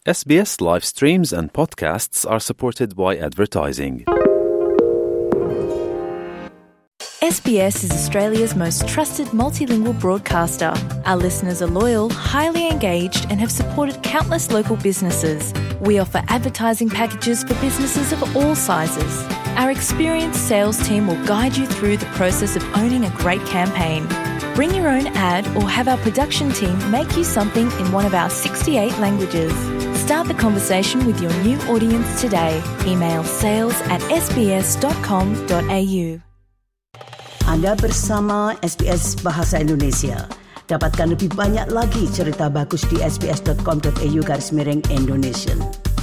SBS live streams and podcasts are supported by advertising. SBS is Australia's most trusted multilingual broadcaster. Our listeners are loyal, highly engaged, and have supported countless local businesses. We offer advertising packages for businesses of all sizes. Our experienced sales team will guide you through the process of owning a great campaign. Bring your own ad or have our production team make you something in one of our 68 languages. Start the conversation with your new audience today. Email sales@sbs.com.au. Anda bersama SBS Bahasa Indonesia. Dapatkan lebih banyak lagi cerita bagus di sbs.com.au/Indonesian.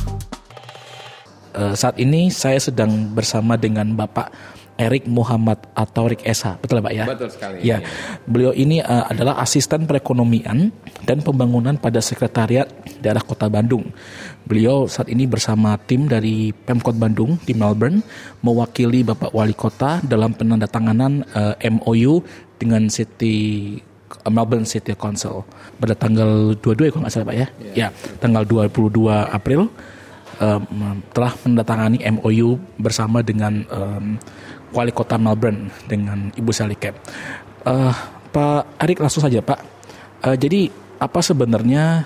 Saat ini saya sedang bersama dengan Bapak Erik Muhammad atau Rik Esa, betul Pak ya? Betul sekali. Ya, beliau ini adalah asisten perekonomian dan pembangunan pada Sekretariat Daerah Kota Bandung. Beliau saat ini bersama tim dari Pemkot Bandung di Melbourne mewakili Bapak Wali Kota dalam penandatanganan MOU dengan Melbourne City Council pada tanggal 22 kalau nggak salah Pak ya? Ya, tanggal 22 April telah menandatangani MOU bersama dengan Wali Kota Melbourne dengan Ibu Sally Kemp. Pak Erik, langsung saja Pak. Jadi apa sebenarnya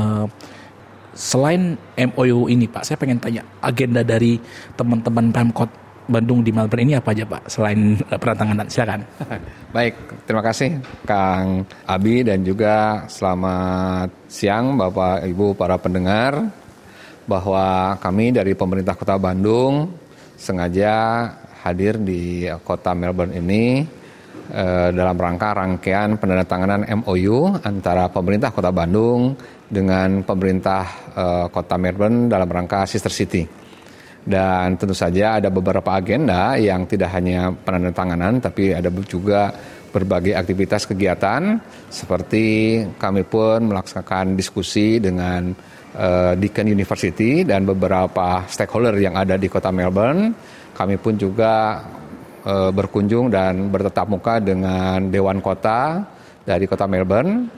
selain MOU ini Pak, saya pengen tanya agenda dari teman-teman Pemkot Bandung di Melbourne ini apa aja Pak selain penandatanganan? Silakan. Baik, terima kasih Kang Abi dan juga selamat siang Bapak Ibu para pendengar, bahwa kami dari pemerintah Kota Bandung sengaja hadir di Kota Melbourne ini dalam rangkaian penandatanganan MOU antara pemerintah Kota Bandung dengan pemerintah Kota Melbourne dalam rangka Sister City. Dan tentu saja ada beberapa agenda yang tidak hanya penandatanganan, tapi ada juga berbagai aktivitas kegiatan, seperti kami pun melaksanakan diskusi dengan Deakin University dan beberapa stakeholder yang ada di Kota Melbourne. Kami pun juga berkunjung dan bertatap muka dengan Dewan Kota dari Kota Melbourne,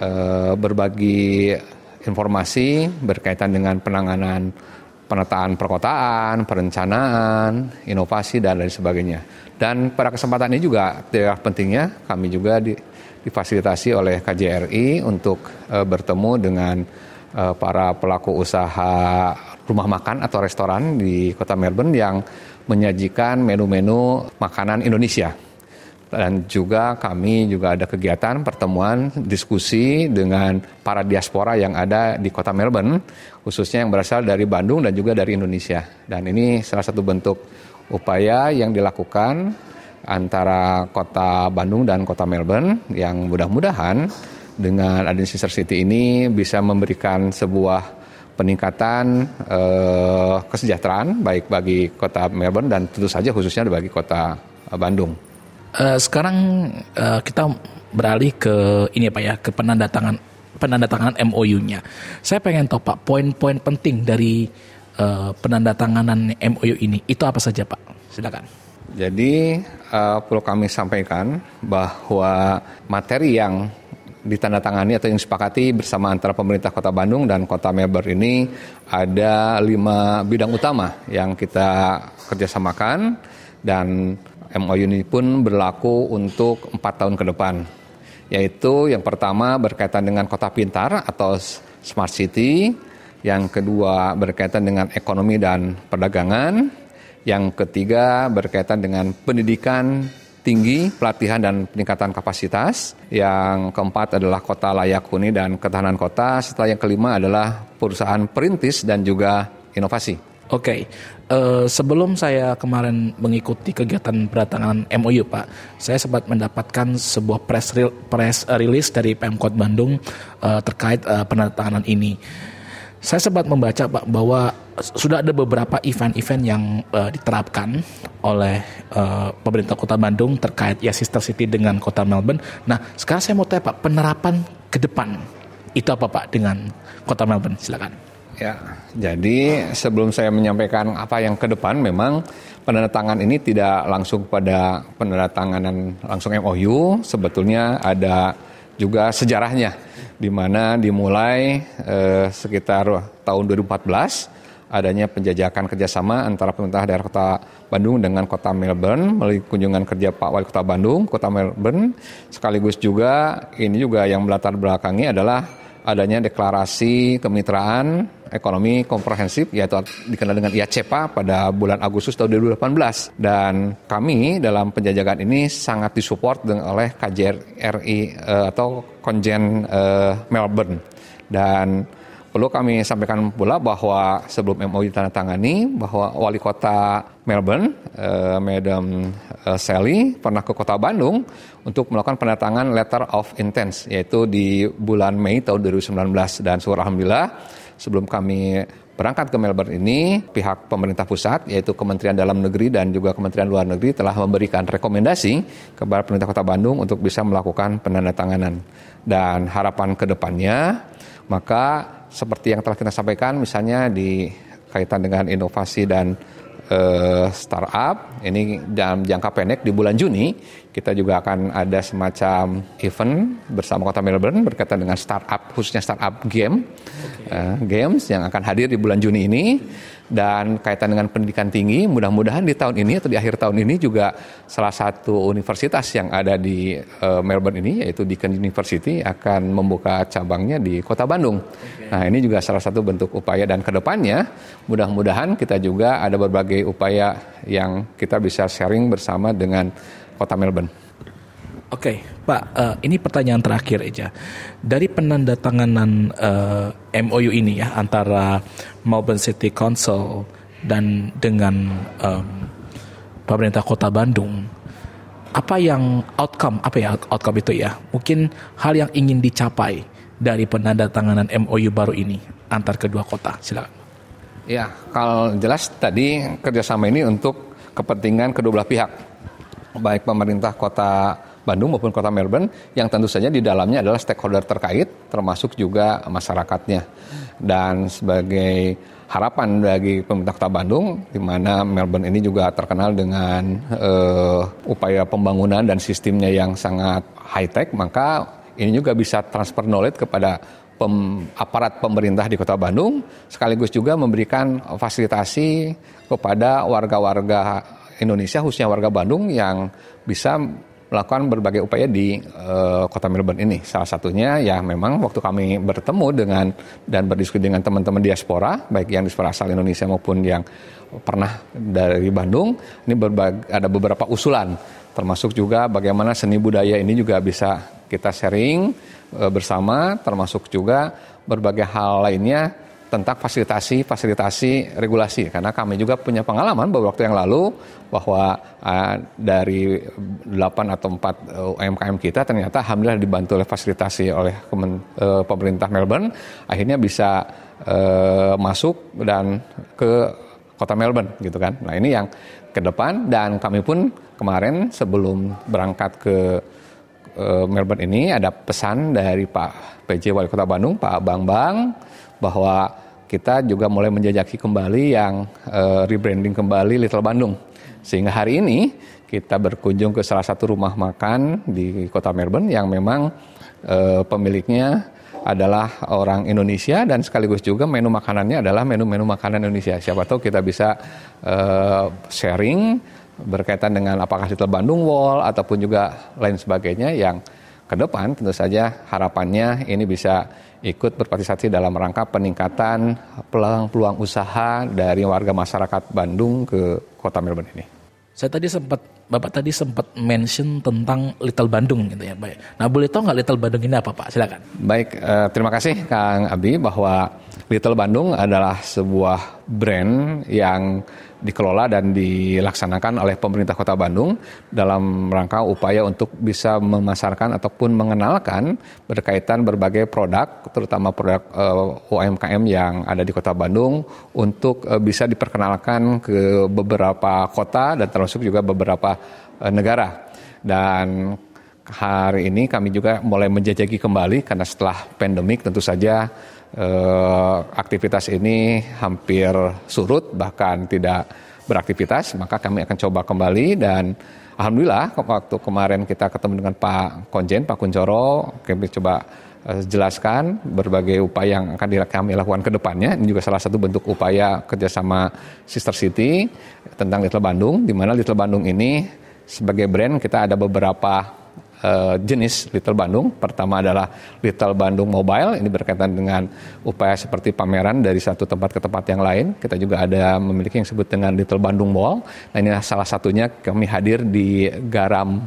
berbagi informasi berkaitan dengan penanganan penataan perkotaan, perencanaan, inovasi, dan lain sebagainya. Dan pada kesempatan ini juga tidak pentingnya kami juga difasilitasi oleh KJRI untuk bertemu dengan para pelaku usaha rumah makan atau restoran di Kota Melbourne yang menyajikan menu-menu makanan Indonesia. Dan juga kami juga ada kegiatan pertemuan diskusi dengan para diaspora yang ada di Kota Melbourne, khususnya yang berasal dari Bandung dan juga dari Indonesia. Dan ini salah satu bentuk upaya yang dilakukan antara Kota Bandung dan Kota Melbourne yang mudah-mudahan dengan adanya Sister City ini bisa memberikan sebuah peningkatan kesejahteraan baik bagi Kota Melbourne dan tentu saja khususnya bagi Kota Bandung. Sekarang kita beralih ke ini Pak ya, ke penandatanganan MOU-nya. Saya pengen tahu Pak, poin-poin penting dari penandatanganan MOU ini itu apa saja Pak? Silakan. Jadi perlu kami sampaikan bahwa materi yang ditandatangani atau yang disepakati bersama antara pemerintah Kota Bandung dan Kota Melbourne ini ada 5 bidang utama yang kita kerjasamakan, dan MOU ini pun berlaku untuk 4 tahun ke depan. Yaitu yang pertama berkaitan dengan kota pintar atau Smart City, yang kedua berkaitan dengan ekonomi dan perdagangan, yang ketiga berkaitan dengan pendidikan tinggi, pelatihan dan peningkatan kapasitas. Yang keempat adalah kota layak huni dan ketahanan kota. Setelah yang kelima adalah perusahaan perintis dan juga inovasi. Oke. Sebelum saya kemarin mengikuti kegiatan penandatanganan MOU Pak, saya sempat mendapatkan sebuah press release dari Pemkot Bandung terkait penandatanganan ini. Saya sempat membaca Pak bahwa sudah ada beberapa event-event yang diterapkan oleh pemerintah Kota Bandung terkait ya Sister City dengan Kota Melbourne. Nah, sekarang saya mau tanya Pak, penerapan ke depan itu apa Pak dengan Kota Melbourne? Silakan. Ya, jadi sebelum saya menyampaikan apa yang ke depan, memang penandatangan ini tidak langsung pada penandatanganan langsung MOU. Sebetulnya ada juga sejarahnya, di mana dimulai sekitar tahun 2014 adanya penjajakan kerjasama antara pemerintah daerah Kota Bandung dengan Kota Melbourne melalui kunjungan kerja Pak Wali Kota Bandung, Kota Melbourne. Sekaligus juga ini juga yang melatar belakangi adalah adanya deklarasi kemitraan ekonomi komprehensif, yaitu dikenal dengan IACEPA pada bulan Agustus tahun 2018. Dan kami dalam penjajakan ini sangat disupport oleh KJRI atau Konjen Melbourne. Dan perlu kami sampaikan pula bahwa sebelum MOU ditandatangani, bahwa Wali Kota Melbourne, Madam Sally, pernah ke Kota Bandung untuk melakukan penandatangan Letter of Intent, yaitu di bulan Mei tahun 2019. Dan alhamdulillah, sebelum kami berangkat ke Melbourne ini, pihak pemerintah pusat, yaitu Kementerian Dalam Negeri dan juga Kementerian Luar Negeri telah memberikan rekomendasi kepada pemerintah Kota Bandung untuk bisa melakukan penandatanganan. Dan harapan ke depannya, maka seperti yang telah kita sampaikan, misalnya di kaitan dengan inovasi dan startup, ini dalam jangka pendek di bulan Juni, kita juga akan ada semacam event bersama Kota Melbourne berkaitan dengan startup, khususnya startup games yang akan hadir di bulan Juni ini. Dan kaitan dengan pendidikan tinggi, mudah-mudahan di tahun ini atau di akhir tahun ini juga salah satu universitas yang ada di Melbourne ini, yaitu Deakin University, akan membuka cabangnya di Kota Bandung. Nah, ini juga salah satu bentuk upaya, dan kedepannya mudah-mudahan kita juga ada berbagai upaya yang kita bisa sharing bersama dengan Kota Melbourne. Oke, Pak, ini pertanyaan terakhir aja. Dari penandatanganan MOU ini ya antara Melbourne City Council dan dengan pemerintah Kota Bandung, apa outcome itu ya? Mungkin hal yang ingin dicapai dari penandatanganan MOU baru ini antar kedua kota. Silakan. Ya, kalau jelas tadi kerjasama ini untuk kepentingan kedua belah pihak, baik pemerintah Kota Bandung maupun Kota Melbourne, yang tentu saja di dalamnya adalah stakeholder terkait, termasuk juga masyarakatnya. Dan sebagai harapan bagi pemerintah Kota Bandung, di mana Melbourne ini juga terkenal dengan upaya pembangunan dan sistemnya yang sangat high-tech, maka ini juga bisa transfer knowledge kepada aparat pemerintah di Kota Bandung, sekaligus juga memberikan fasilitasi kepada warga-warga Indonesia, khususnya warga Bandung, yang bisa melakukan berbagai upaya di Kota Melbourne ini. Salah satunya ya memang waktu kami bertemu dengan dan berdiskusi dengan teman-teman diaspora, baik yang diaspora asal Indonesia maupun yang pernah dari Bandung, ini ada beberapa usulan, termasuk juga bagaimana seni budaya ini juga bisa kita sharing bersama, termasuk juga berbagai hal lainnya tentang fasilitasi regulasi. Karena kami juga punya pengalaman beberapa waktu yang lalu bahwa dari 8 atau 4 UMKM kita ternyata alhamdulillah dibantu oleh fasilitasi oleh pemerintah Melbourne, akhirnya bisa masuk dan ke Kota Melbourne gitu kan. Nah, ini yang ke depan, dan kami pun kemarin sebelum berangkat ke Melbourne ini ada pesan dari Pak PJ Wali Kota Bandung, Pak Bambang, bahwa kita juga mulai menjajaki kembali yang rebranding kembali Little Bandung. Sehingga hari ini kita berkunjung ke salah satu rumah makan di Kota Melbourne yang memang pemiliknya adalah orang Indonesia, dan sekaligus juga menu makanannya adalah menu-menu makanan Indonesia. Siapa tahu kita bisa sharing berkaitan dengan apakah Little Bandung Wall ataupun juga lain sebagainya, yang ke depan tentu saja harapannya ini bisa ikut berpartisipasi dalam rangka peningkatan peluang usaha dari warga masyarakat Bandung ke Kota Melbourne ini. Bapak tadi sempat mention tentang Little Bandung gitu ya, Pak. Nah, boleh tahu nggak Little Bandung ini apa, Pak? Silakan. Baik, terima kasih Kang Abi, bahwa Little Bandung adalah sebuah brand yang dikelola dan dilaksanakan oleh pemerintah Kota Bandung dalam rangka upaya untuk bisa memasarkan ataupun mengenalkan berkaitan berbagai produk, terutama produk UMKM yang ada di Kota Bandung, untuk bisa diperkenalkan ke beberapa kota dan termasuk juga beberapa negara. Dan hari ini kami juga mulai menjajaki kembali, karena setelah pandemik tentu saja aktivitas ini hampir surut, bahkan tidak beraktivitas, maka kami akan coba kembali, dan alhamdulillah waktu kemarin kita ketemu dengan Pak Konjen, Pak Kuncoro, kami coba jelaskan berbagai upaya yang akan kami lakukan ke depannya. Ini juga salah satu bentuk upaya kerjasama Sister City tentang Little Bandung, di mana Little Bandung ini sebagai brand kita ada beberapa jenis Little Bandung. Pertama adalah Little Bandung Mobile, ini berkaitan dengan upaya seperti pameran dari satu tempat ke tempat yang lain. Kita juga ada memiliki yang disebut dengan Little Bandung Mall. Nah, ini salah satunya kami hadir di Garam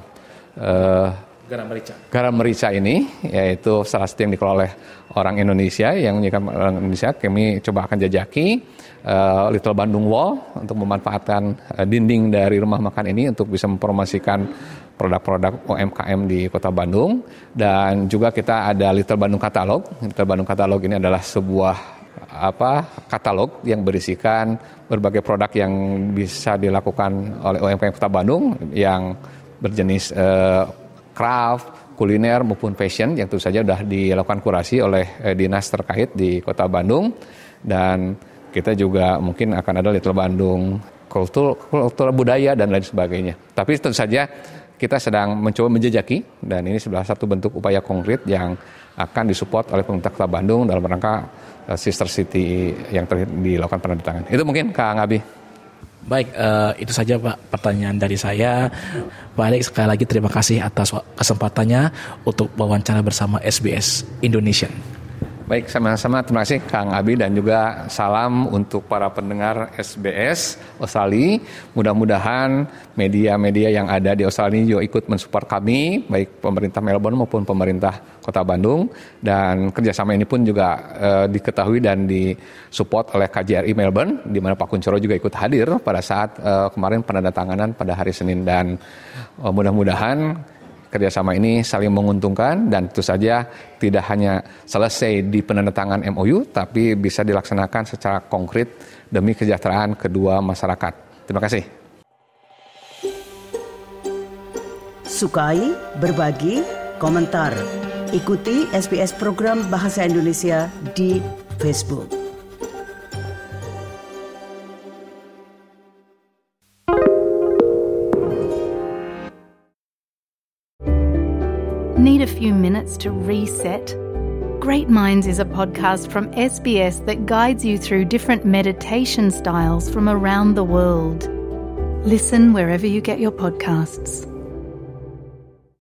Merica ini, yaitu salah satu yang dikelola oleh orang Indonesia, yang menjadikan orang Indonesia. Kami coba akan jajaki Little Bandung Wall untuk memanfaatkan dinding dari rumah makan ini untuk bisa mempromosikan produk-produk UMKM di Kota Bandung. Dan juga kita ada Little Bandung Katalog. Little Bandung Katalog ini adalah sebuah katalog yang berisikan berbagai produk yang bisa dilakukan oleh UMKM Kota Bandung yang berjenis craft, kuliner maupun fashion, yang tentu saja sudah dilakukan kurasi oleh dinas terkait di Kota Bandung. Dan kita juga mungkin akan ada Little Bandung kultur budaya dan lain sebagainya. Tapi tentu saja kita sedang mencoba menjejaki, dan ini salah satu bentuk upaya konkret yang akan disupport oleh pemerintah Kota Bandung dalam rangka Sister City yang dilakukan penandatangan. Itu mungkin Kang Abi. Baik, itu saja Pak pertanyaan dari saya. Pak Alex, sekali lagi terima kasih atas kesempatannya untuk wawancara bersama SBS Indonesia. Baik, sama-sama terima kasih Kang Abi, dan juga salam untuk para pendengar SBS Australia. Mudah-mudahan media-media yang ada di Australia juga ikut mensupport kami, baik pemerintah Melbourne maupun pemerintah Kota Bandung. Dan kerjasama ini pun juga diketahui dan disupport oleh KJRI Melbourne, di mana Pak Kuncoro juga ikut hadir pada saat kemarin penandatanganan pada hari Senin. Dan mudah-mudahan kerjasama ini saling menguntungkan, dan tentu saja tidak hanya selesai di penandatangan MOU, tapi bisa dilaksanakan secara konkret demi kesejahteraan kedua masyarakat. Terima kasih. Sukai, berbagi, komentar. Ikuti SBS program Bahasa Indonesia di Facebook. Need a few minutes to reset? Great Minds is a podcast from SBS that guides you through different meditation styles from around the world. Listen wherever you get your podcasts.